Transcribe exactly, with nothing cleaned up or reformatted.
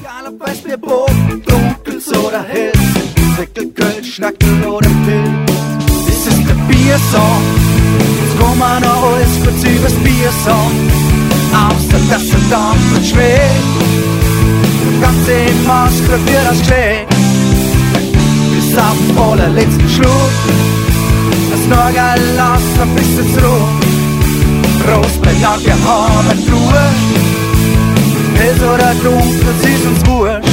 Egal ob Weißbierbrot, dunkels oder hell, Zwickelkölsch, Schnackel oder Pilz. Es ist der Biersong, jetzt kommen wir noch alles kurz übers Biersong. Außer dass der Dampf wird schwer, der ganze Maß kriegt dir das Geschlecht. Bis auf den allerletzten Schluck, das Norgal lasst ein bisschen zurück. Prost, bei Lager haben wir Ruhe, hell oder dunkel, es ist uns wurscht.